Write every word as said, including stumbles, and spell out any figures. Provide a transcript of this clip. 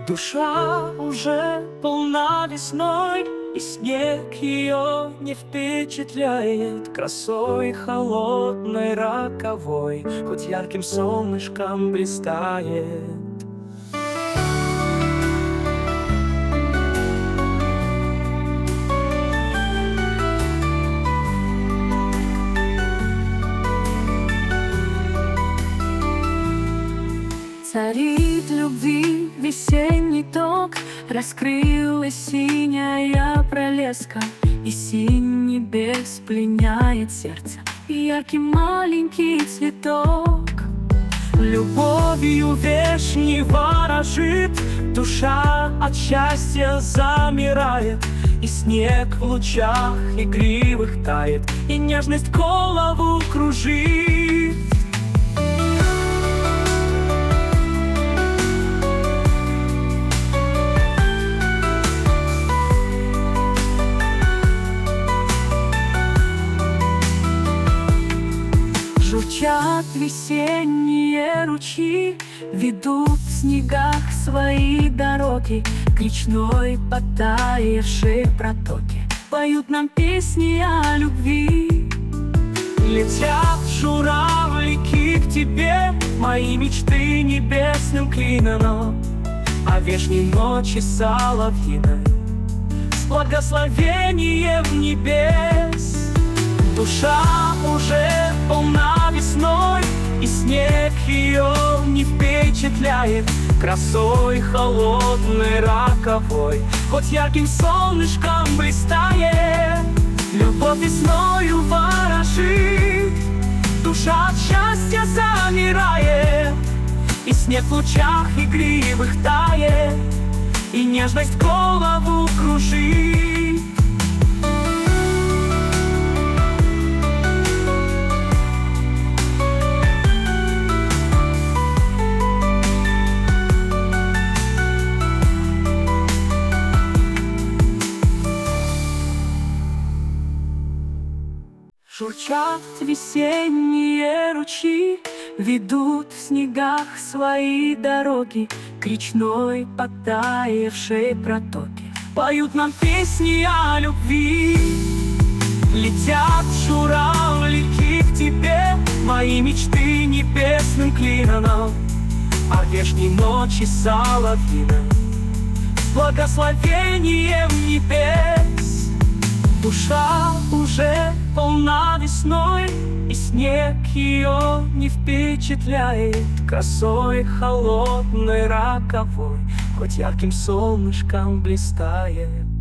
Душа уже полна весной, и снег ее не впечатляет красой холодной роковой, хоть ярким солнышком блистает. Царит любви весенний ток, раскрылась синяя пролеска, и синь небес пленяет сердце, яркий маленький цветок. Любовью вешней ворожит, душа от счастья замирает, и снег в лучах игривых тает, и нежность голову кружит. Журчат весенние ручьи, ведут в снегах свои дороги, к речной подтаявшей протоке поют нам песни о любви. Летят журавлики к тебе, мои мечты небесным клином, о вешней ночи соловьиной с благословением небес. Душа уже полна весной, и снег ее не впечатляет красой холодной роковой, хоть ярким солнышком блистает. Любовь весною ворожит, душа от счастья замирает, и снег в лучах игривых тает, и нежность голову кружит. Журчат весенние ручьи, ведут в снегах свои дороги, к речной подтаявшей протоке поют нам песни о любви. Летят журавлики к тебе, мои мечты небесным клином, о вешней ночи соловьиной с благословением небес. Душа уже полна весной, и снег ее не впечатляет красой холодной роковой, хоть ярким солнышком блистает.